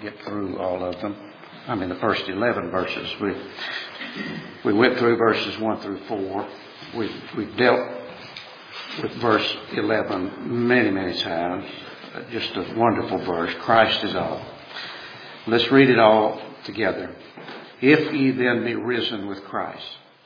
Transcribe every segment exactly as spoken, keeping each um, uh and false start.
get through all of them. I mean, the first eleven verses. We we went through verses one through four. We we dealt with verse eleven many, many times. Just a wonderful verse. Christ is all. Let's read it all together. If ye then be risen with Christ,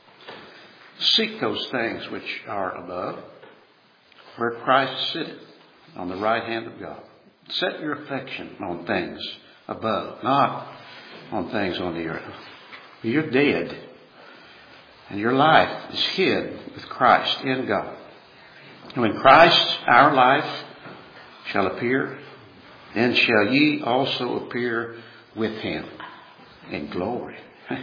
seek those things which are above, where Christ sitteth on the right hand of God. Set your affection on things above, not on things on the earth. You're dead, and your life is hid with Christ in God. And when Christ, our life, shall appear, then shall ye also appear with him in glory.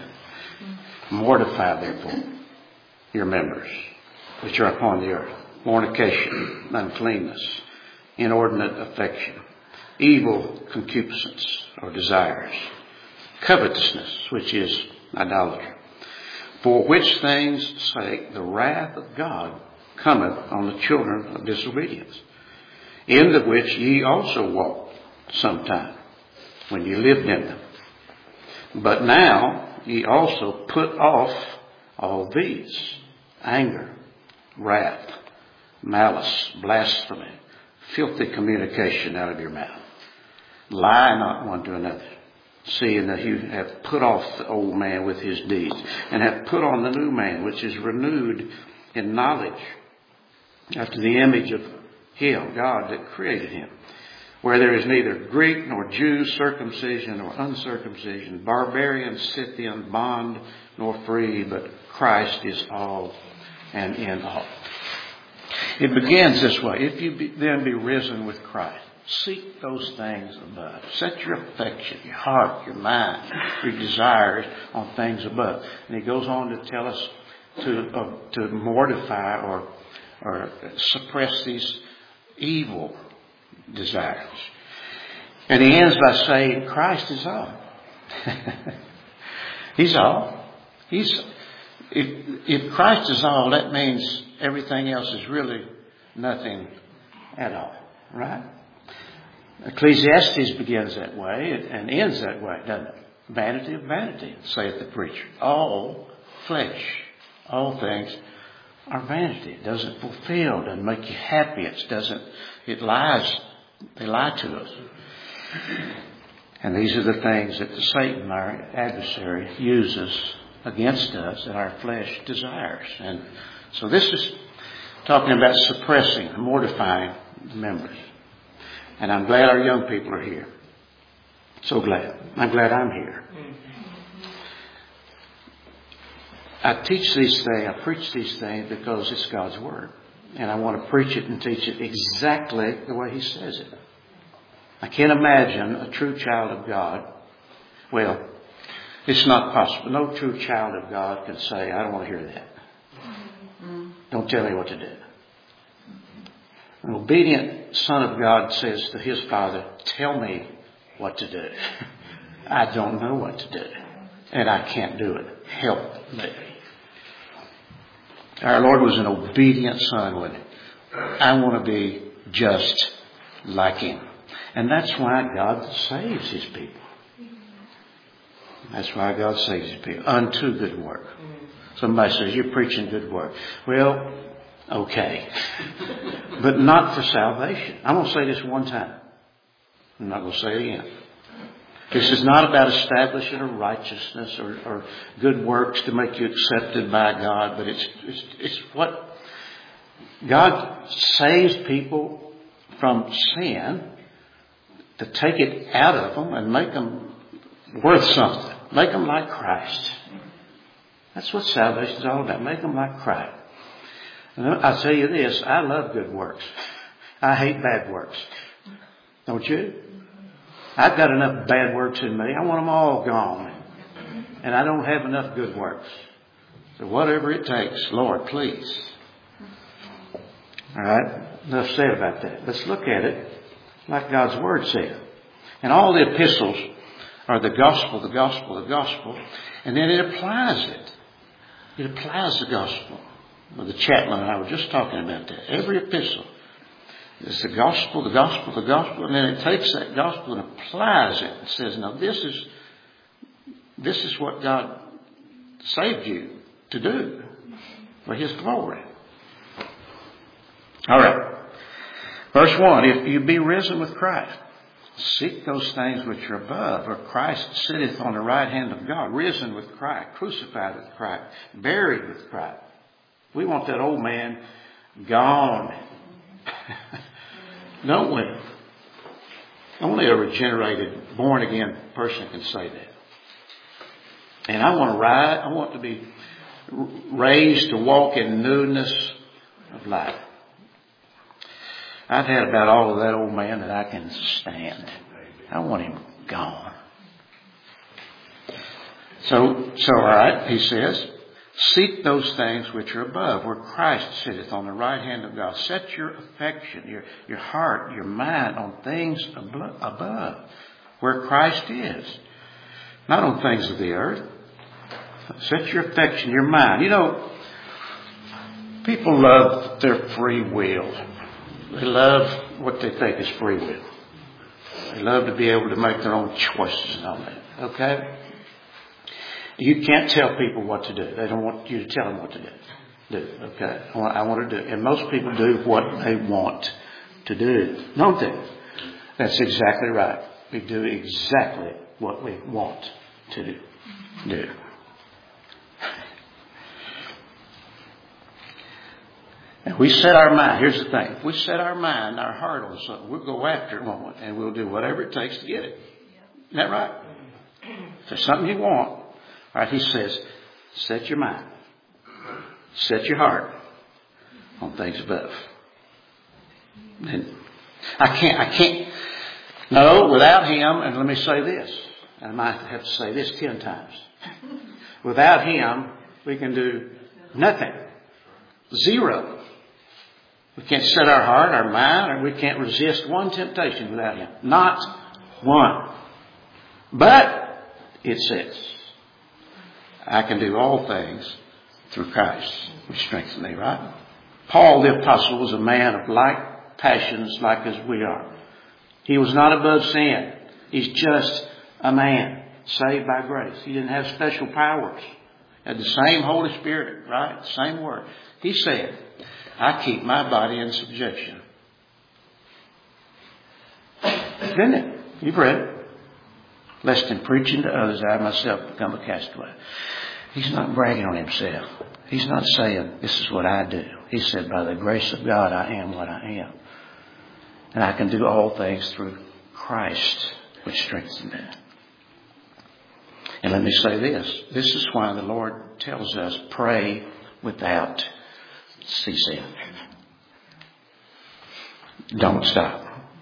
Mortify therefore your members which are upon the earth: fornication, uncleanness, inordinate affection, evil concupiscence or desires, covetousness, which is idolatry. For which things' sake the wrath of God cometh on the children of disobedience, in the which ye also walked sometime, when ye lived in them. But now ye also put off all these: anger, wrath, malice, blasphemy, filthy communication out of your mouth. Lie not one to another, seeing that you have put off the old man with his deeds, and have put on the new man, which is renewed in knowledge, after the image of him, God, that created him, where there is neither Greek nor Jew, circumcision or uncircumcision, barbarian, Scythian, bond nor free, but Christ is all and in all. It begins this way: if you be, then be risen with Christ, seek those things above. Set your affection, your heart, your mind, your desires on things above. And he goes on to tell us to uh, to mortify or or suppress these evil desires. And he ends by saying, Christ is all. He's all. He's if, if Christ is all, that means everything else is really nothing at all. Right? Ecclesiastes begins that way and ends that way, doesn't it? Vanity of vanity, saith the preacher. All flesh, all things are vanity. It doesn't fulfill, doesn't make you happy. It doesn't, it lies. They lie to us. And these are the things that the Satan, our adversary, uses against us that our flesh desires. And so this is talking about suppressing, mortifying the members. And I'm glad our young people are here. So glad. I'm glad I'm here. I teach these things, I preach these things because it's God's Word. And I want to preach it and teach it exactly the way He says it. I can't imagine a true child of God. Well, it's not possible. No true child of God can say, I don't want to hear that. Don't tell me what to do. An obedient son of God says to his father, tell me what to do. I don't know what to do. And I can't do it. Help me. Our Lord was an obedient son, wasn't he? I want to be just like him. And that's why God saves his people. That's why God saves his people. Unto good work. Somebody says, you're preaching good work. Well, okay. But not for salvation. I'm going to say this one time. I'm not going to say it again. This is not about establishing a righteousness or, or good works to make you accepted by God, but it's, it's, it's what God saves people from sin to take it out of them and make them worth something. Make them like Christ. That's what salvation is all about. Make them like Christ. And I'll tell you this, I love good works. I hate bad works. Don't you? I've got enough bad works in me. I want them all gone. And I don't have enough good works. So whatever it takes, Lord, please. All right? Enough said about that. Let's look at it like God's Word said. And all the epistles are the gospel, the gospel, the gospel. And then it applies it. It applies the gospel. Well, the chaplain and I were just talking about that. Every epistle It's the gospel, the gospel, the gospel, and then it takes that gospel and applies it and says, "No, this is this is what God saved you to do for His glory." All right. Verse one, if you be risen with Christ, seek those things which are above, where Christ sitteth on the right hand of God. Risen with Christ, crucified with Christ, buried with Christ. We want that old man gone. Don't we? Only a regenerated, born again person can say that. And I want to ride, I want to be raised to walk in newness of life. I've had about all of that old man that I can stand. I want him gone. So, so all right, he says, seek those things which are above, where Christ sitteth on the right hand of God. Set your affection, your, your heart, your mind on things above, where Christ is. Not on things of the earth. Set your affection, your mind. You know, people love their free will. They love what they think is free will. They love to be able to make their own choices and all that. Okay? You can't tell people what to do. They don't want you to tell them what to do. do okay? I want, I want to do. And most people do what they want to do. Don't they? That's exactly right. We do exactly what we want to do. do. And we set our mind. Here's the thing. If we set our mind, our heart on something, we'll go after it, won't we? And we'll do whatever it takes to get it. Isn't that right? If there's something you want, all right, he says, set your mind. Set your heart on things above. And I can't, I can't, no, without him, and let me say this, and I might have to say this ten times. Without him, we can do nothing. Zero. We can't set our heart, our mind, and we can't resist one temptation without him. Not one. But it says, I can do all things through Christ, which strengthens me, right? Paul the apostle was a man of like passions like as we are. He was not above sin. He's just a man saved by grace. He didn't have special powers. He had the same Holy Spirit, right? The same word. He said, I keep my body in subjection. Didn't it? You've read it. Lest in preaching to others, I myself become a castaway. He's not bragging on himself. He's not saying, this is what I do. He said, by the grace of God, I am what I am. And I can do all things through Christ, which strengthens me. And let me say this. This is why the Lord tells us, pray without ceasing. Don't stop.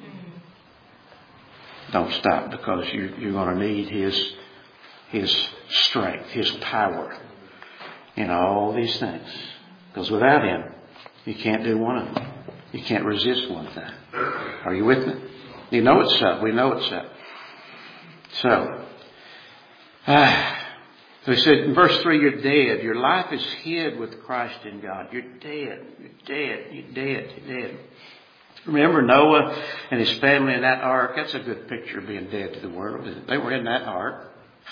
Don't stop, because you, you're going to need His, His strength, His power in all these things. Because without Him, you can't do one of them. You can't resist one thing. Are you with me? You know it's so. We know it's so. So, ah, so he said in verse three, you're dead. Your life is hid with Christ in God. You're dead. You're dead. You're dead. You're dead. Remember Noah and his family in that ark? That's a good picture of being dead to the world. They were in that ark.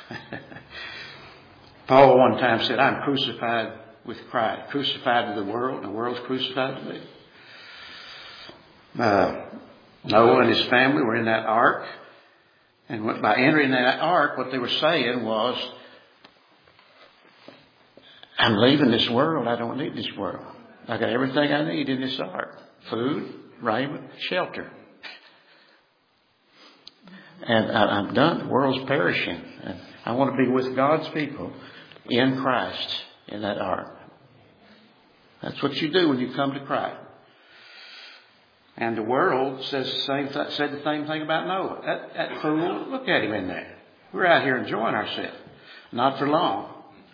Paul one time said, I'm crucified with Christ. Crucified to the world, and the world's crucified to me. Uh, Noah and his family were in that ark. And by entering that ark, what they were saying was, I'm leaving this world. I don't need this world. I got everything I need in this ark. Food, raiment, shelter. And I'm done. The world's perishing. And I want to be with God's people in Christ in that ark. That's what you do when you come to Christ. And the world says the same th- said the same thing about Noah. That, that fool, look at him in there. We're out here enjoying ourselves. Not for long.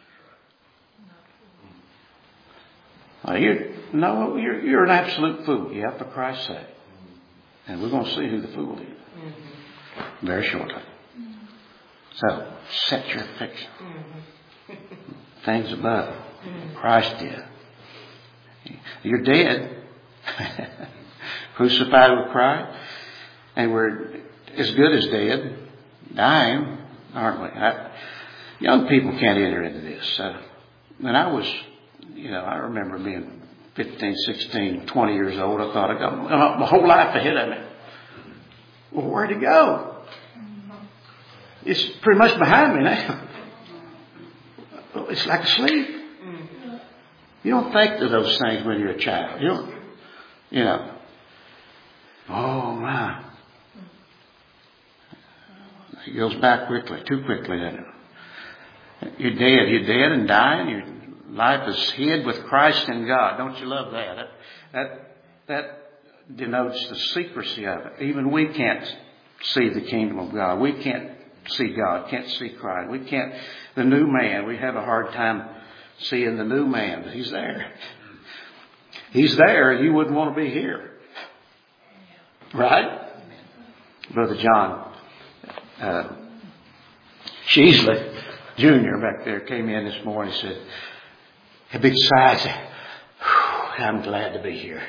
Well, you, Noah, you're, you're an absolute fool. Yeah, for Christ's sake. And we're going to see who the fool is mm-hmm. very shortly. Mm-hmm. So, set your affection. Mm-hmm. Things above. Mm-hmm. Christ did. You're dead. crucified with Christ, and we're as good as dead, dying, aren't we? I, young people can't enter into this. Uh, when I was, you know, I remember being fifteen, sixteen, twenty years old. I thought I got my whole life ahead of me. Well, where'd it go? It's pretty much behind me now. It's like asleep. You don't think of those things when you're a child. You don't, you know. Oh, my. It goes back quickly, too quickly, doesn't it? You're dead. You're dead and dying. Your life is hid with Christ in God. Don't you love that? That, that, that denotes the secrecy of it. Even we can't see the kingdom of God. We can't see God, can't see Christ. We can't, the new man, we have a hard time seeing the new man, but he's there. He's there. You wouldn't want to be here. Right? Brother John uh, Sheasley Junior back there came in this morning and said, a big sigh, said, I'm glad to be here.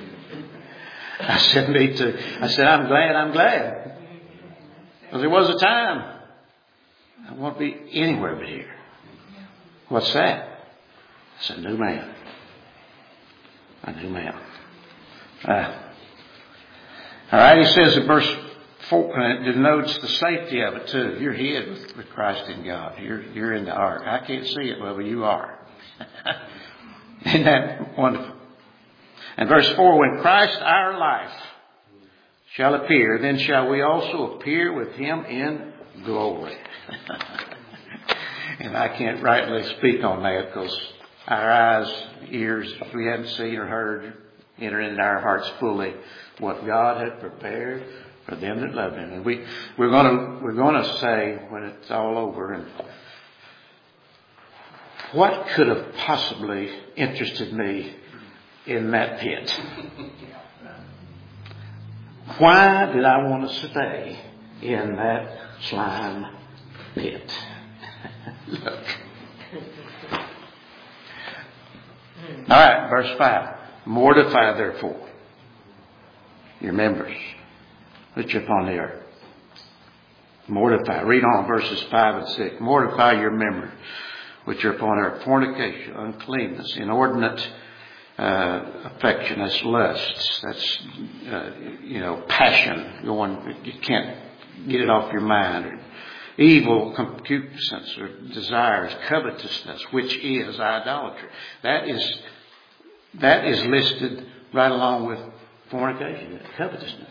I said, me too. I said, I'm glad, I'm glad. Because there was a time I want to be anywhere but here. What's that? It's a new man. A new man. Uh, all right, he says in verse four, and it denotes the safety of it too. You're hid with, with Christ in God. You're, you're in the ark. I can't see it, but you are. Isn't that wonderful? And verse four, when Christ our life shall appear, then shall we also appear with him in glory. And I can't rightly speak on that because our eyes, ears, we hadn't seen or heard, enter into our hearts fully what God had prepared for them that love him. And we, we're gonna, we're gonna say when it's all over, and what could have possibly interested me in that pit? Why did I want to stay in that slime pit? Look. All right, verse five. Mortify therefore your members which are upon the earth. Mortify. Read on verses five and six. Mortify your members which are upon earth. Fornication, uncleanness, inordinate uh, affection. That's lust. That's, uh, you know, passion. Going, you can't get it off your mind. Or evil concupiscence or desires, covetousness, which is idolatry. That is, that is listed right along with fornication, covetousness.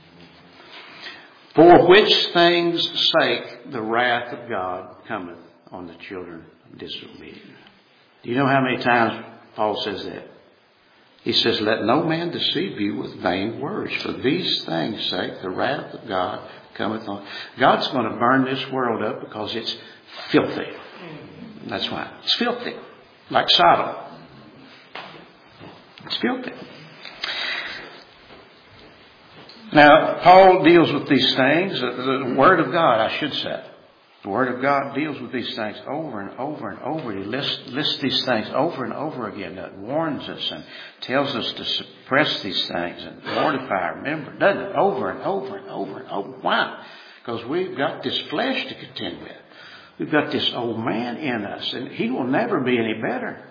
For which things' sake the wrath of God cometh on the children of disobedience. Do you know how many times Paul says that? He says, let no man deceive you with vain words. For these things' sake the wrath of God cometh on. God's going to burn this world up because it's filthy. That's why. It's filthy. Like Sodom. It's filthy. Now, Paul deals with these things. The Word of God, I should say. The Word of God deals with these things over and over and over. He lists, lists these things over and over again. That warns us and tells us to suppress these things and mortify, remember, doesn't it? Over and over and over and over. Why? Because we've got this flesh to contend with. We've got this old man in us, and he will never be any better.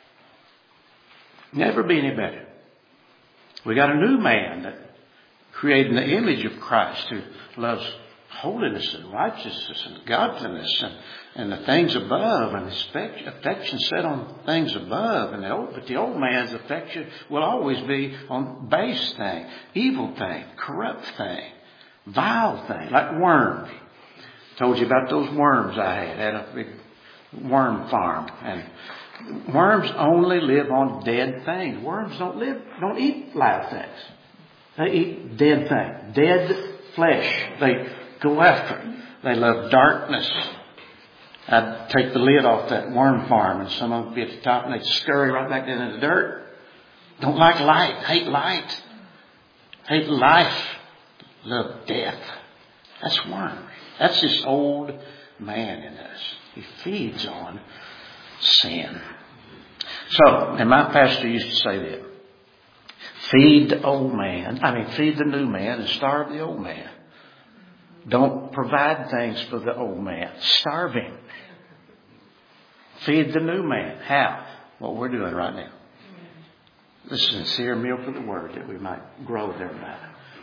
Never be any better. We got a new man that created in the image of Christ who loves holiness and righteousness and godliness and, and the things above, and his affection set on things above. And the old, but the old man's affection will always be on base thing, evil thing, corrupt thing, vile thing, like worms. Told you about those worms I had. I had a big worm farm, and worms only live on dead things. Worms don't live, don't eat live things. They eat dead things, dead flesh. They go after it. They love darkness. I'd take the lid off that worm farm, and some of them would be at the top, and they'd scurry right back down in the dirt. Don't like light. Hate light. Hate life. Love death. That's worm. That's this old man in us. He feeds on sin. So, and my pastor used to say that. Feed the old man. I mean, feed the new man and starve the old man. Don't provide things for the old man. Starve him. Feed the new man. How? What we're doing right now. The sincere milk of the word that we might grow thereby.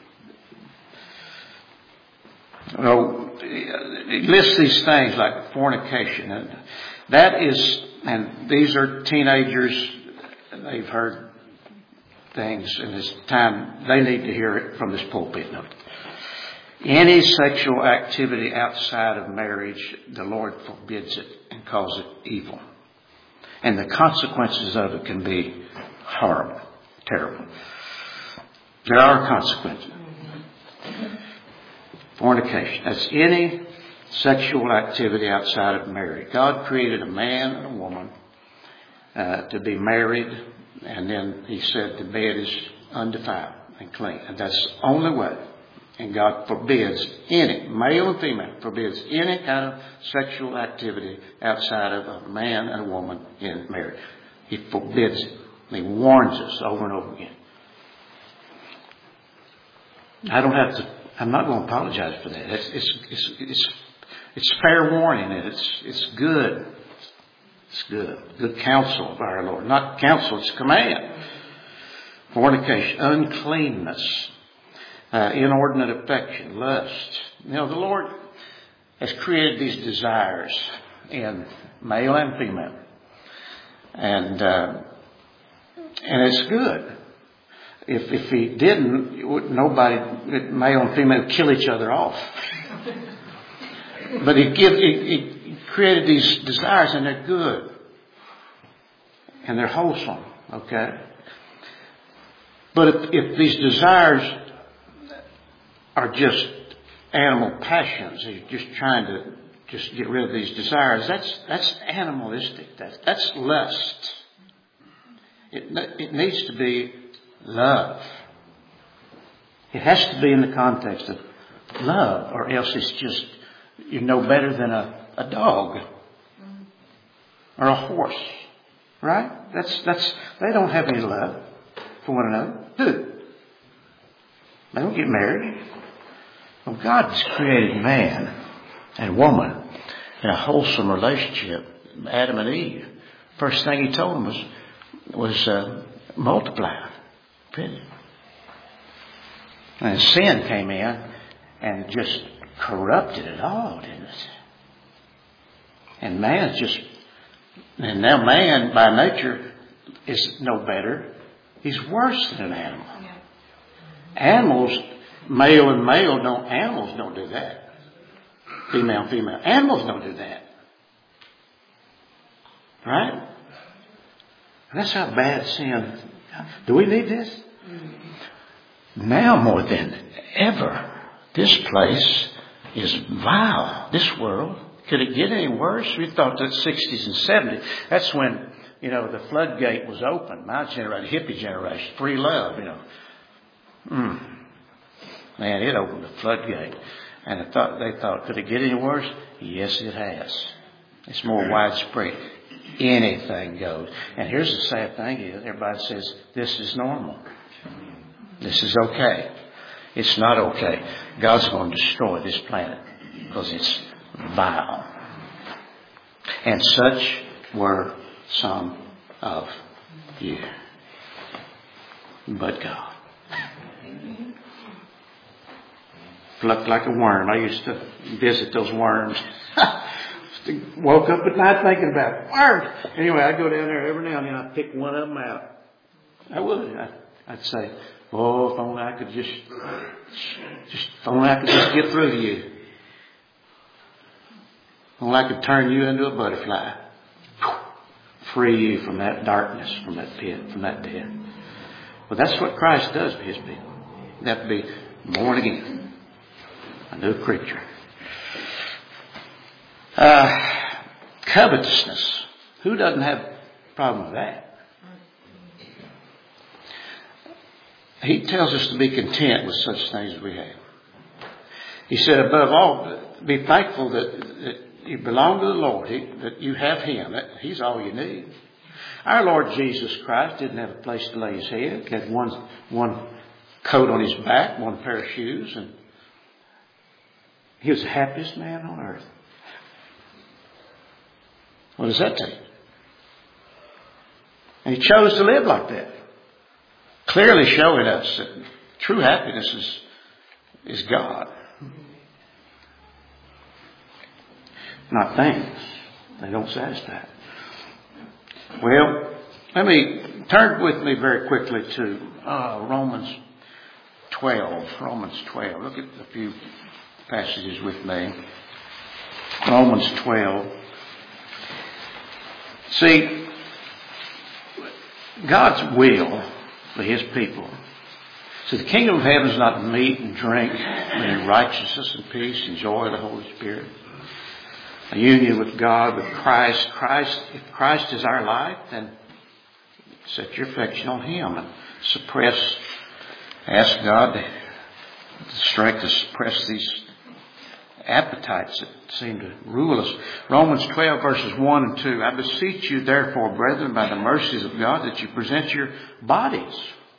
Well, it lists these things like fornication. And that is, and these are teenagers. They've heard things in this time. They need to hear it from this pulpit. No. Any sexual activity outside of marriage, the Lord forbids it and calls it evil. And the consequences of it can be horrible, terrible. There are consequences. Fornication. That's any sexual activity outside of marriage. God created a man and a woman uh, to be married, and then He said the bed is undefiled and clean. And that's the only way. And God forbids any, male and female, forbids any kind of sexual activity outside of a man and a woman in marriage. He forbids it. He warns us over and over again. I don't have to, I'm not going to apologize for that. It's, it's, it's, it's, it's fair warning, and it's, it's good. It's good. Good counsel of our Lord. Not counsel, it's command. Fornication, uncleanness. Uh, inordinate affection, lust. You know, the Lord has created these desires in male and female. And, uh, and it's good. If, if He didn't, nobody, male and female, would kill each other off. But He, give, he, he created these desires, and they're good. And they're wholesome, okay? But if, if these desires are just animal passions, you're just trying to just get rid of these desires, that's that's animalistic. That's, that's lust. It, it needs to be love. It has to be in the context of love, or else it's just, you're no better than a, a dog or a horse. Right? That's that's they don't have any love for one another, do they? They don't get married. Well, God has created man and woman in a wholesome relationship, Adam and Eve. First thing He told them was, was uh, multiply. And sin came in and just corrupted it all, didn't it? And man's just, and now man by nature is no better. He's worse than an animal. Animals, male and male, don't, animals don't do that. Female and female. Animals don't do that. Right? And that's how bad sin. Do we need this? Now more than ever, this place is vile. This world. Could it get any worse? We thought that sixties and seventies. That's when, you know, the floodgate was open. My generation, hippie generation, free love, you know. Mm. Man, it opened the floodgate. And I thought, they thought, could it get any worse? Yes, it has. It's more widespread. Anything goes. And here's the sad thing is, everybody says, this is normal. This is okay. It's not okay. God's going to destroy this planet because it's vile. And such were some of you. But God. Plucked like a worm. I used to visit those worms. Woke up at night thinking about it. Worms. Anyway, I go down there every now and then. I pick one of them out. I would. I, I'd say, oh, if only I could just, just, if only I could just get through to you. If only I could turn you into a butterfly. Free you from that darkness, from that pit, from that death. Well, that's what Christ does to His people. You have to be born again. A new creature. Uh, covetousness. Who doesn't have a problem with that? He tells us to be content with such things as we have. He said, above all, be thankful that, that you belong to the Lord, he, that you have Him. That He's all you need. Our Lord Jesus Christ didn't have a place to lay his head. He had one, one coat on his back, one pair of shoes, and he was the happiest man on earth. What does that take? And he chose to live like that. Clearly showing us that true happiness is, is God. Not things. They don't satisfy. Well, let me turn with me very quickly to uh, Romans twelve. Romans twelve. Look at a few passages with me. Romans twelve. See, God's will for his people. So the kingdom of heaven is not meat and drink, but in righteousness and peace and joy of the Holy Spirit. A union with God, with Christ. Christ, if Christ is our life, then set your affection on him and suppress, ask God to, the strength to suppress these appetites that seem to rule us. Romans twelve verses one and two. I beseech you therefore, brethren, by the mercies of God, that you present your bodies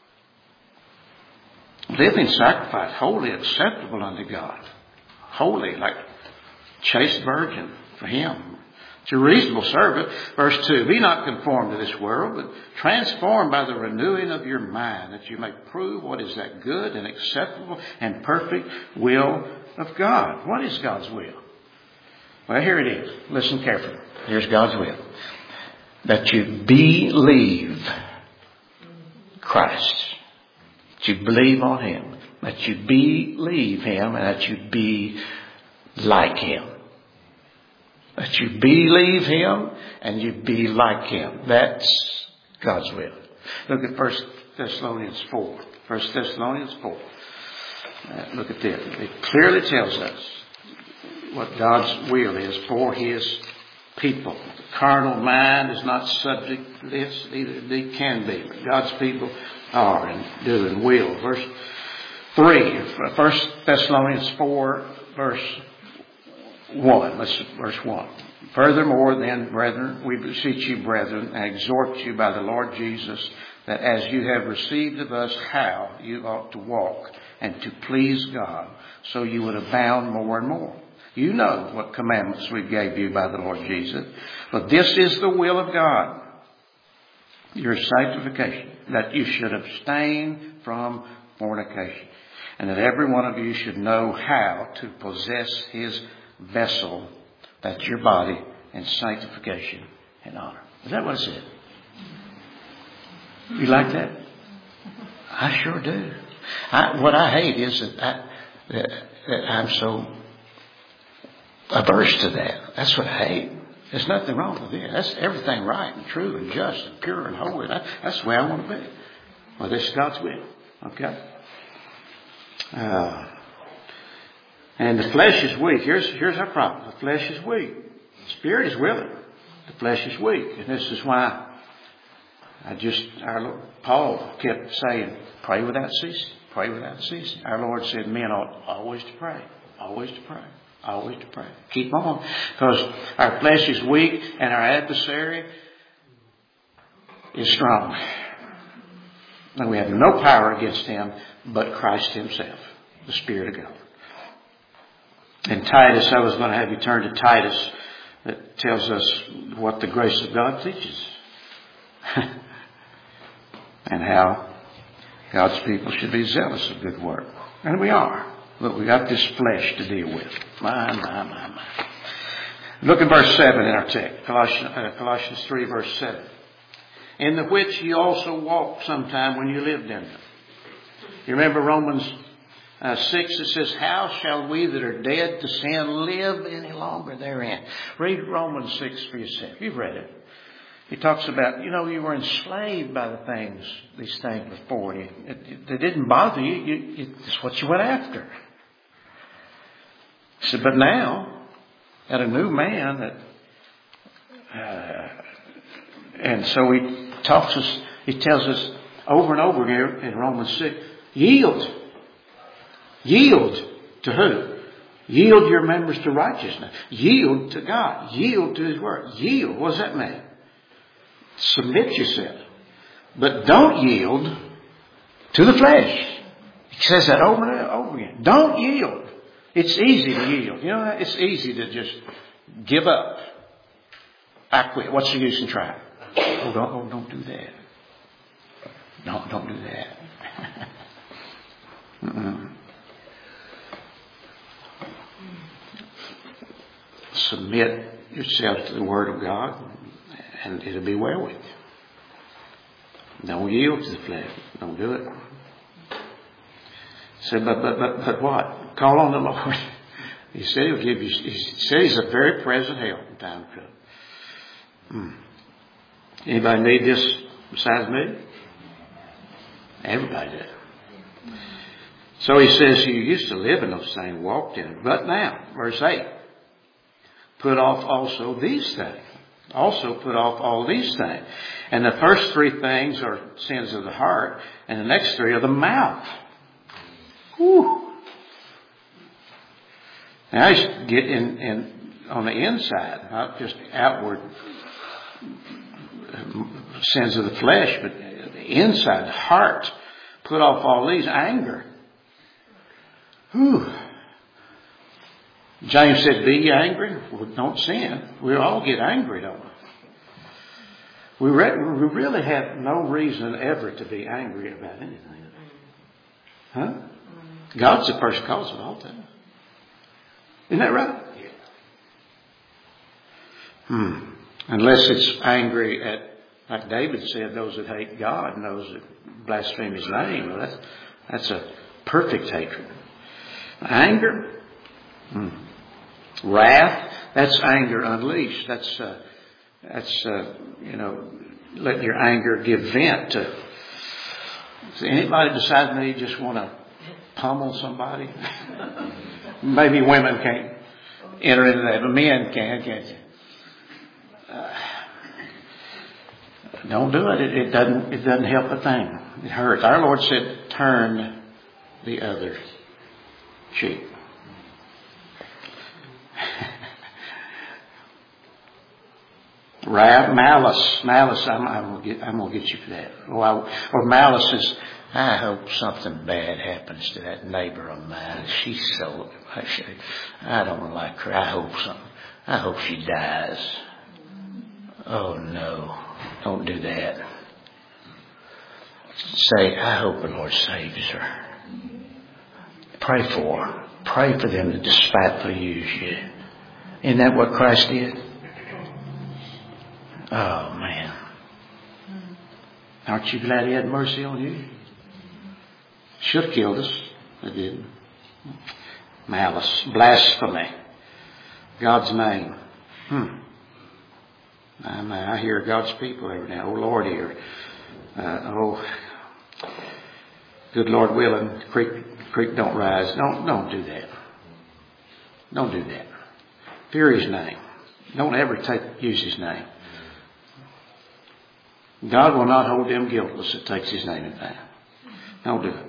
living sacrifice, wholly acceptable unto God. Holy, like chaste virgin for him. It's a reasonable service. Verse two, be not conformed to this world, but transformed by the renewing of your mind, that you may prove what is that good and acceptable and perfect will of God. What is God's will? Well, here it is. Listen carefully. Here's God's will. That you believe Christ. That you believe on him. That you believe him and that you be like him. That you believe him and you be like him. That's God's will. Look at First Thessalonians four. First Thessalonians four. Uh, look at this. It clearly tells us what God's will is for his people. The carnal mind is not subject to this. Neither they can be. But God's people are and do and will. Verse three. First Thessalonians four, verse one. Let's verse one. Furthermore, then, brethren, we beseech you, brethren, and exhort you by the Lord Jesus, that as you have received of us how you ought to walk and to please God, so you would abound more and more. You know what commandments we gave you by the Lord Jesus. But this is the will of God, your sanctification, that you should abstain from fornication, and that every one of you should know how to possess his vessel, that's your body, in sanctification and honor. Is that what it said? You like that? I sure do. I, what I hate is that, I, that, that I'm so averse to that. That's what I hate. There's nothing wrong with it. That's everything right and true and just and pure and holy. That, that's the way I want to be. Well, this is God's will. Okay? Uh, and the flesh is weak. Here's, here's our problem. The flesh is weak. The spirit is willing. The flesh is weak. And this is why I just, our Lord, Paul kept saying, pray without ceasing. Pray without ceasing. Our Lord said men ought always to pray. Always to pray. Always to pray. Keep on. Because our flesh is weak and our adversary is strong. And we have no power against him but Christ himself, the Spirit of God. In Titus, I was going to have you turn to Titus that tells us what the grace of God teaches. And how God's people should be zealous of good work. And we are. Look, we got this flesh to deal with. My, my, my, my. Look at verse seven in our text. Colossians, uh, Colossians three, verse seven. In the which you also walked sometime when you lived in them. You remember Romans uh, six, it says, how shall we that are dead to sin live any longer therein? Read Romans six for yourself. You've read it. He talks about, you know, you were enslaved by the things, these things before. You, it, it, they didn't bother you. you, you it's what you went after. He said, but now, at a new man, that, uh, and so he talks us, he tells us over and over here in Romans six, yield. Yield to who? Yield your members to righteousness. Yield to God. Yield to his word. Yield. What does that mean? Submit yourself. But don't yield to the flesh. He says that over and over again. Don't yield. It's easy to yield. You know, it's easy to just give up. I quit. What's the use in trying? Oh, don't, oh, don't do that. Don't, don't do that. Mm-mm. Submit yourself to the Word of God, and it'll be well with you. Don't yield to the flesh. Don't do it. Say, but but but but what? Call on the Lord. He said He'll give you. He said He's a very present help in time to come. Hmm. Anybody need this besides me? Everybody does. So He says you used to live in those things, walked in it, but now, verse eight. Put off also these things. Also put off all these things. And the first three things are sins of the heart. And the next three are the mouth. Whew. Now I just get in, in on the inside, not just outward sins of the flesh, but the inside, the heart. Put off all these. Anger. Whew. James said, be ye angry. Well, don't sin. We all get angry, don't we? We, re- we really have no reason ever to be angry about anything. Huh? God's the first cause of all things. Isn't that right? Hmm. Unless it's angry at, like David said, those that hate God and those that blaspheme His name. Well, that's, that's a perfect hatred. Anger. Hmm. Wrath, that's anger unleashed. That's, uh, that's uh, you know, letting your anger give vent to. Does anybody besides me just want to pummel somebody? Maybe women can't enter into that, but men can, can't you? Uh, don't do it. it. It doesn't. It doesn't help a thing. It hurts. Our Lord said, "Turn the other cheek." Wrath, malice, malice. I'm, I'm gonna get. I'm gonna get you for that. Or, I, or malice is. I hope something bad happens to that neighbor of mine. She's so. I, should, I don't like her. I hope something. I hope she dies. Oh no! Don't do that. Say, I hope the Lord saves her. Pray for her. Pray for them to despitefully use you. Isn't that what Christ did? Oh, man. Aren't you glad He had mercy on you? Should have killed us. It didn't. Malice. Blasphemy. God's name. Hmm. I, I hear God's people every now. Oh, Lord, here. Uh, oh, good Lord willing, the creek, the creek don't rise. Don't, don't do that. Don't do that. Fear His name. Don't ever take use His name. God will not hold them guiltless that takes His name in vain. Don't do it.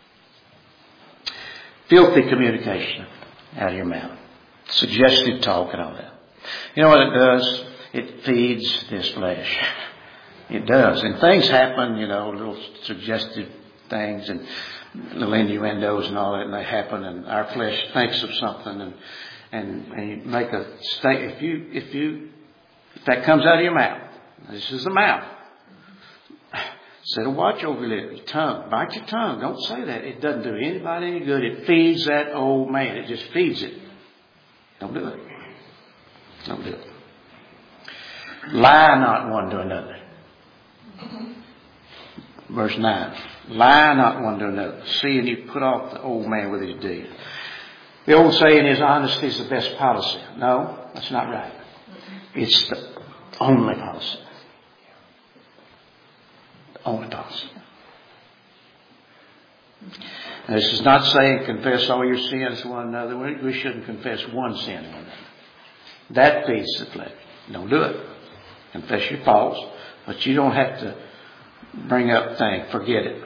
Filthy communication out of your mouth. Suggestive talk and all that. You know what it does? It feeds this flesh. It does. And things happen, you know, little suggestive things and little innuendos and all that, and they happen, and our flesh thinks of something, and and, and you make a state. If you if you if that comes out of your mouth, this is the mouth. Set a watch over your tongue. Bite your tongue. Don't say that. It doesn't do anybody any good. It feeds that old man. It just feeds it. Don't do it. Don't do it. Lie not one to another. Verse nine. Lie not one to another. Seeing you put off the old man with his deed. The old saying is honesty is the best policy. No, that's not right. It's the only policy. The only policy. Now, this is not saying confess all your sins to one another. We shouldn't confess one sin to one another. That feeds the flesh. Don't do it. Confess your faults, but you don't have to bring up things. Forget it.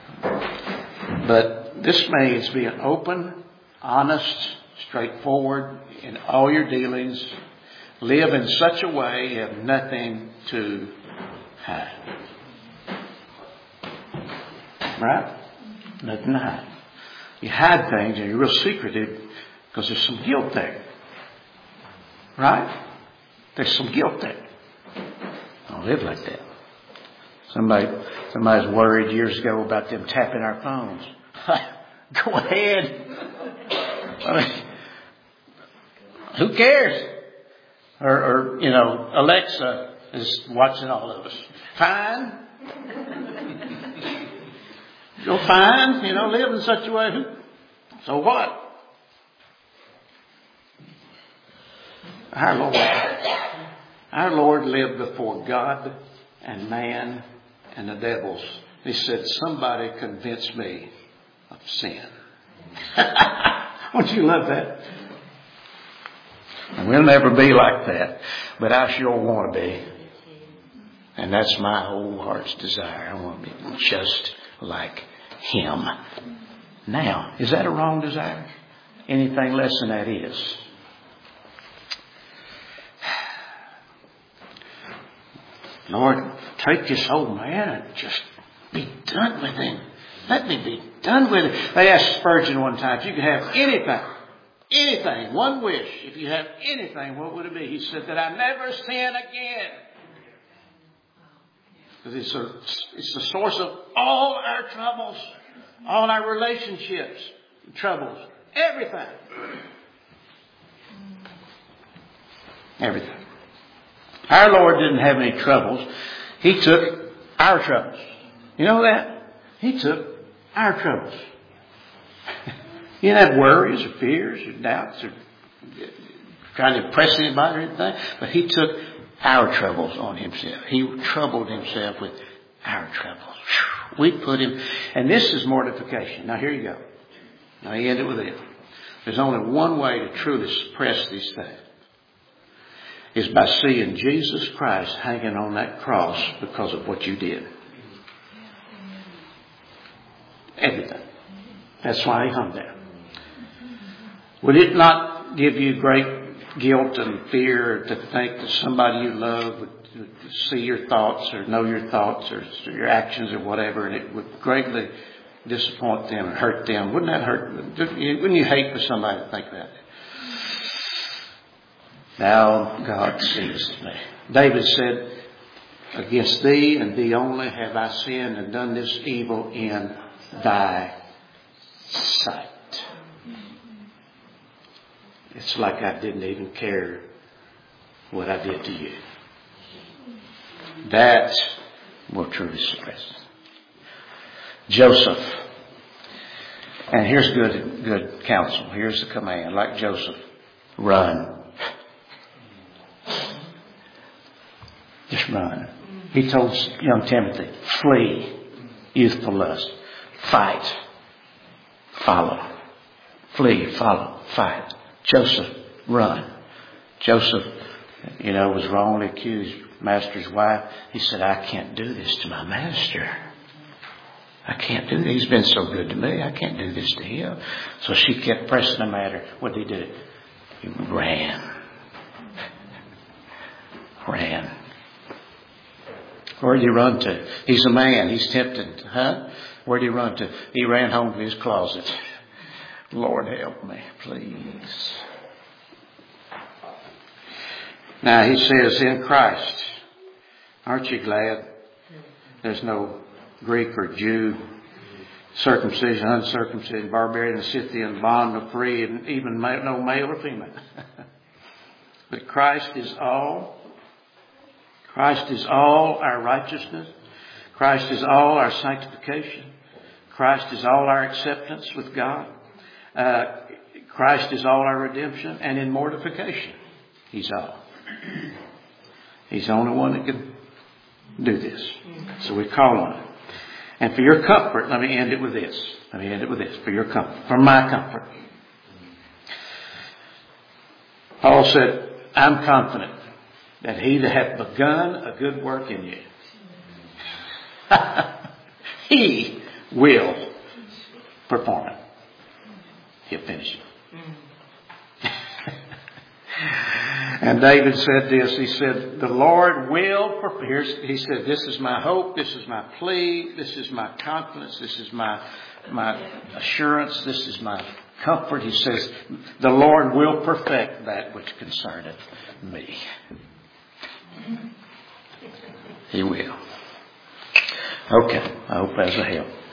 But this means being open, honest, straightforward in all your dealings. Live in such a way you have nothing to hide. Right? Nothing to hide. You hide things and you're real secretive because there's some guilt there. Right? There's some guilt there. Don't live like that. Somebody, somebody's worried years ago about them tapping our phones. Go ahead. I mean, who cares? Or, or, you know, Alexa is watching all of us. Fine. You're fine. You know, live in such a way. So what? Our Lord, our Lord lived before God and man and the devils. He said, somebody convince me of sin. Don't you love that? And we'll never be like that, but I sure want to be. And that's my whole heart's desire. I want to be just like Him. Now, is that a wrong desire? Anything less than that is. Lord, take this old man and just be done with him. Let me be done with it. They asked Spurgeon one time, if you could have anything, anything, one wish, if you have anything, what would it be? He said that I never sin again. Because it's, a, it's the source of all our troubles, all our relationships, troubles, everything. Everything. Our Lord didn't have any troubles. He took our troubles. You know that? He took our troubles. He didn't have worries or fears or doubts or trying to impress anybody or anything. But He took our troubles on Himself. He troubled Himself with our troubles. We put Him, and this is mortification. Now here you go. Now He ended with it. There's only one way to truly suppress these things. Is by seeing Jesus Christ hanging on that cross because of what you did. Everything. That's why He hung there. Would it not give you great guilt and fear to think that somebody you love would see your thoughts or know your thoughts or your actions or whatever, and it would greatly disappoint them and hurt them? Wouldn't that hurt? Wouldn't you hate for somebody to think that? Now God sees me. David said, against thee and thee only have I sinned and done this evil in thy sight. It's like I didn't even care what I did to you. That will truly suppress it. Joseph. And here's good, good counsel. Here's the command. Like Joseph, run. Just run. He told young Timothy, flee youthful lust. Fight. Follow. Flee, follow, fight. Joseph, run. Joseph, you know, was wrongly accused. Master's wife. He said, I can't do this to my master. I can't do this. He's been so good to me. I can't do this to him. So she kept pressing the matter. What did he do? He ran. Ran. Where did he run to? He's a man. He's tempted. Huh? Where did he run to? He ran home to his closet. Lord help me, please. Now he says in Christ, aren't you glad there's no Greek or Jew, circumcision, uncircumcision, barbarian, Scythian, bond or free, and even no male or female. But Christ is all. Christ is all our righteousness. Christ is all our sanctification. Christ is all our acceptance with God. Uh, Christ is all our redemption. And in mortification, He's all. He's the only one that can do this. So we call on Him. And for your comfort, let me end it with this. Let me end it with this. For your comfort. For my comfort. Paul said, I'm confident that He that hath begun a good work in you, He will perform it. He'll finish it. And David said this. He said, the Lord will prepare. He said, this is my hope. This is my plea. This is my confidence. This is my, my assurance. This is my comfort. He says, the Lord will perfect that which concerneth me. He will. Okay. I hope that's a help.